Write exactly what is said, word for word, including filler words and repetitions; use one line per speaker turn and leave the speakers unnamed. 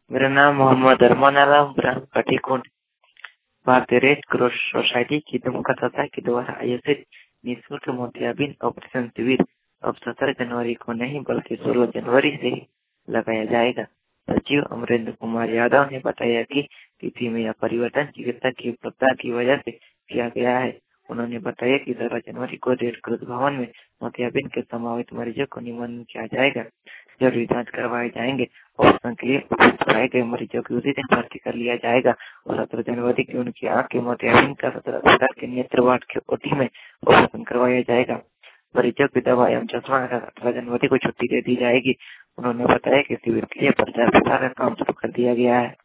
मेरा नाम मोहम्मद अरमान आलम ग्राम कटीकुंड भारतीय रेड क्रॉस सोसाइटी की दुमका संस्था के द्वारा आयोजित निःशुल्क मोतियाबिंद ऑपरेशन शिविर अब सत्रह जनवरी को नहीं बल्कि सोलह जनवरी से ही लगाया जाएगा। सचिव अमरेंद्र कुमार यादव ने बताया कि तिथि में यह परिवर्तन चिकित्सा की उपलब्धता की वजह से किया गया है। उन्होंने बताया कि सत्रह जनवरी को रेड क्रॉस भवन में मोतियाबिंद के संभावित मरीजों को निमंत्रण किया जाएगा। जरूरी जांच करवाए जाएंगे और के लिए कराए गए मरीजों को उसी दिन भर्ती कर लिया जाएगा और सत्रह जनवरी की उनकी आंख के मोतियाबिंद का सत्रह अस्पताल के नेत्र वार्ड के ओटी में ऑपरेशन करवाया जाएगा। मरीजों की दवा एवं चश्मा सत्रह जनवरी को छुट्टी दे दी जाएगी। उन्होंने बताया कि शिविर के लिए प्रचार प्रसार का काम शुरू कर दिया गया है।